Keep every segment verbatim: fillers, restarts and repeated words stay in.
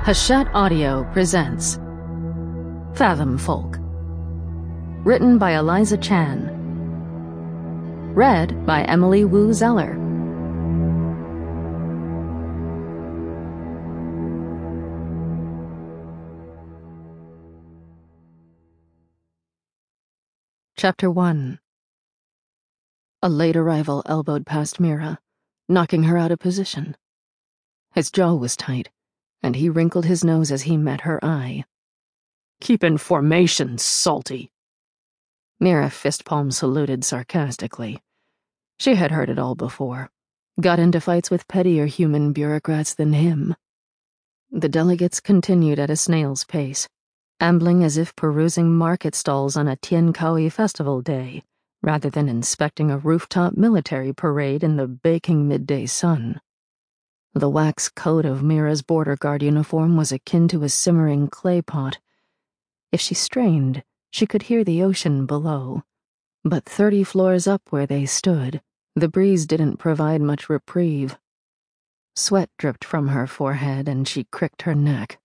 Hachette Audio presents Fathom Folk. Written by Eliza Chan. Read by Emily Wu Zeller. Chapter one. A late arrival elbowed past Mira, knocking her out of position. His jaw was tight, and he wrinkled his nose as he met her eye. "Keep in formation, salty." Mira fist-palm saluted sarcastically. She had heard it all before. Got into fights with pettier human bureaucrats than him. The delegates continued at a snail's pace, ambling as if perusing market stalls on a Tien Kaoi festival day, rather than inspecting a rooftop military parade in the baking midday sun. The wax coat of Mira's border guard uniform was akin to a simmering clay pot. If she strained, she could hear the ocean below. But thirty floors up where they stood, the breeze didn't provide much reprieve. Sweat dripped from her forehead and she cricked her neck.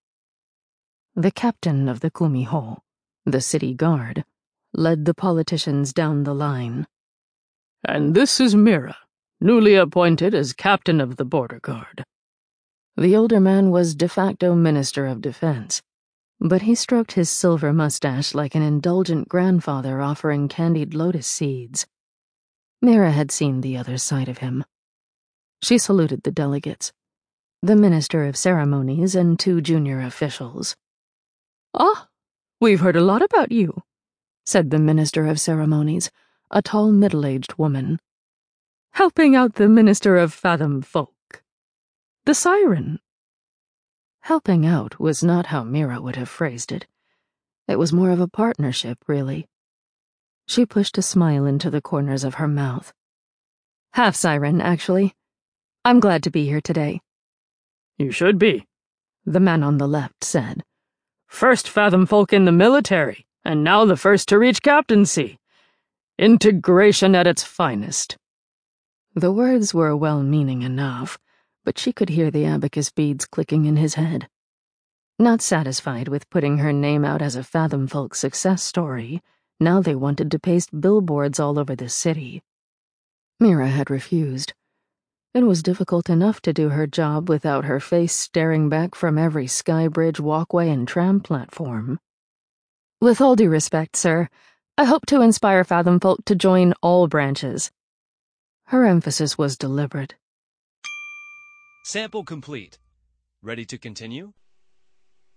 The captain of the Kumiho, the city guard, led the politicians down the line. "And this is Mira, newly appointed as captain of the border guard." The older man was de facto Minister of Defense, but he stroked his silver mustache like an indulgent grandfather offering candied lotus seeds. Mira had seen the other side of him. She saluted the delegates, the Minister of Ceremonies and two junior officials. "Ah, we've heard a lot about you," said the Minister of Ceremonies, a tall middle-aged woman. "Helping out the Minister of Fathom Folk. The siren." Helping out was not how Mira would have phrased it. It was more of a partnership, really. She pushed a smile into the corners of her mouth. "Half siren, actually. I'm glad to be here today." "You should be," the man on the left said. "First Fathom Folk in the military, and now the first to reach captaincy. Integration at its finest." The words were well-meaning enough, but she could hear the abacus beads clicking in his head. Not satisfied with putting her name out as a Fathom Folk success story, now they wanted to paste billboards all over the city. Mira had refused. It was difficult enough to do her job without her face staring back from every sky bridge, walkway, and tram platform. "With all due respect, sir, I hope to inspire Fathom Folk to join all branches." Her emphasis was deliberate. Sample complete. Ready to continue?